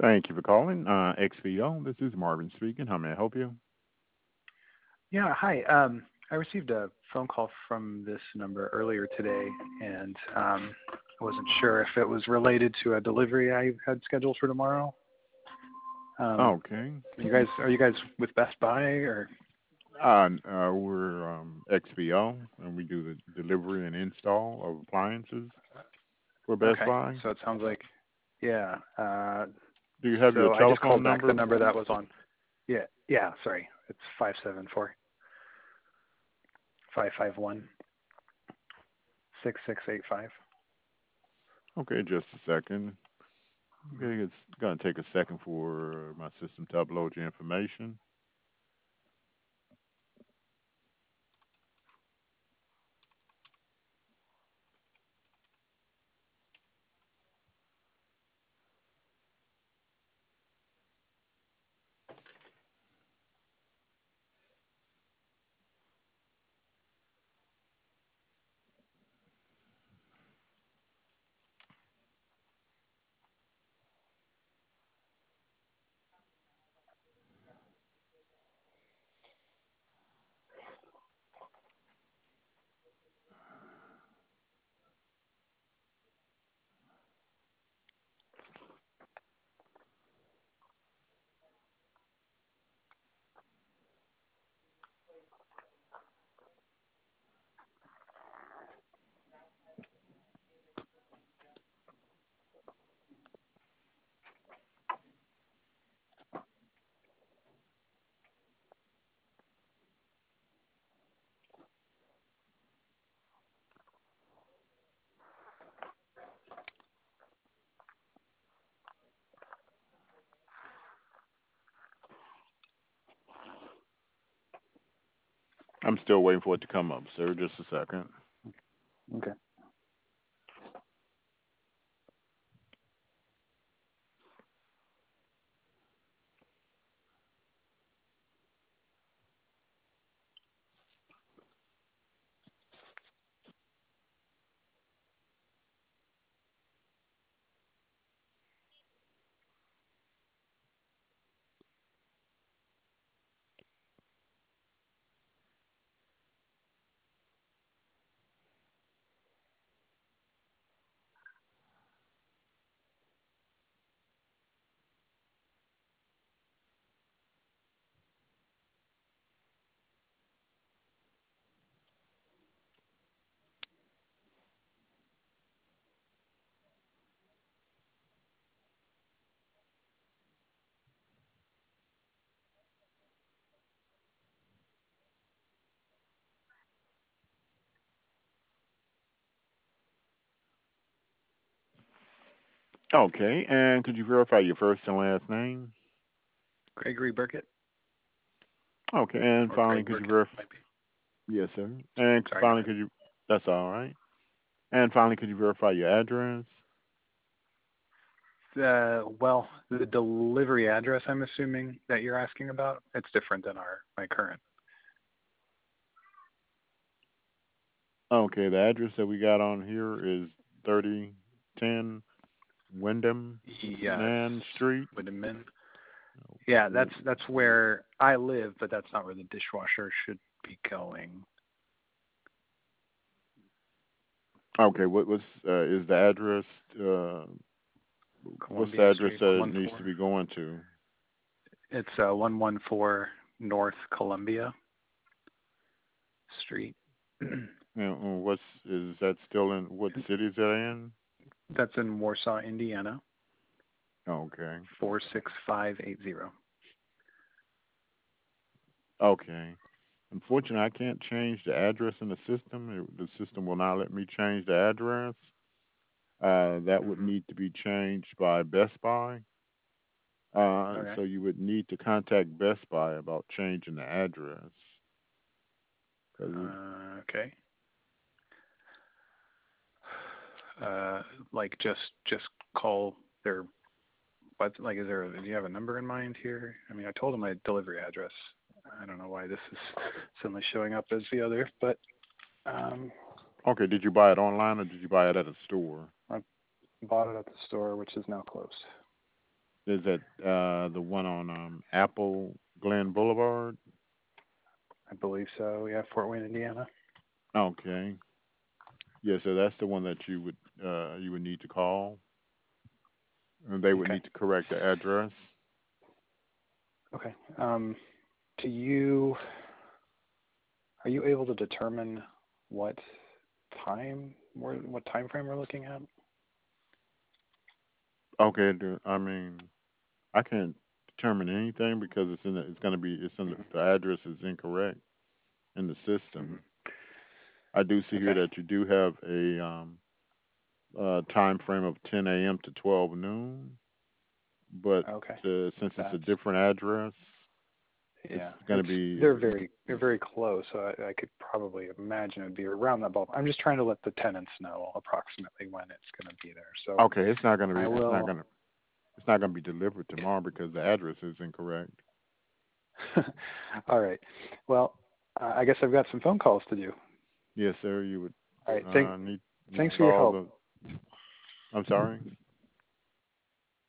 Thank you for calling XPO. This is Marvin speaking. How may I help you? Yeah, hi. I received a phone call from this number earlier today, and I wasn't sure if it was related to a delivery I had scheduled for tomorrow. Um, Okay. are you guys with Best Buy or? We're XPO, and we do the delivery and install of appliances for Best Okay, Buy. so it sounds like, yeah. Do you have your So I just telephone called back the number? number that was on. Yeah, yeah. Sorry, it's 574-551-6685. Okay, just a second. Okay, it's going to take a second for my system to upload your information. I'm still waiting for it to come up, sir. Just a second. Okay. Okay, and could you verify your first and last name? Gregory Burkett Okay, and or finally, Greg could you Burkett verify? might be. Yes, sir. And Sorry, go finally, ahead. could you? That's all right. And finally, could you verify your address? Well, the delivery address, I'm assuming that you're asking about, it's different than my current. Okay, the address that we got on here is 3010 Wyndham Yes, Man Street. would have been. Yeah, that's where I live, but that's not where the dishwasher should be going. Okay, what's is the address? Uh, what's the Columbia address Street, that it needs to 114. be going to? It's 114 North Columbia Street. What's is that still in? What city is that in? That's in Warsaw, Indiana, Okay, 46580. okay. Unfortunately, I can't change the address in the system. The system will not let me change the address. That would Mm-hmm. need to be changed by Best Buy. Okay. So you would need to contact Best Buy about changing the address. 'Cause Okay. Like just call their what? Like, do you have a number in mind here? I mean, I told them my delivery address. I don't know why this is suddenly showing up as the other, but um, okay, did you buy it online or did you buy it at a store? I bought it at the store, which is now closed. Is that the one on Apple Glen Boulevard? I believe so. Yeah, Fort Wayne, Indiana. Okay. Yeah, so that's the one that you would need to call, and they would Okay. need to correct the address. Okay. Do you are you able to determine what what time frame we're looking at? Okay, I mean, I can't determine anything because it's going to be it's in Hmm. the address is incorrect in the system. Hmm. I do see here Okay. that you do have a time frame of 10 a.m. to 12 noon, but Okay. since it's a That's different address, it's yeah. going to be They're very close, so I could probably imagine it'd be around that ballpark. I'm just trying to let the tenants know approximately when it's going to be there. So okay. It's not going to be I will. it's not going to be delivered tomorrow because the address is incorrect. All right. Well, I guess I've got some phone calls to do. Yes, sir. You would All right. need to Thanks for your call help. the. I'm sorry.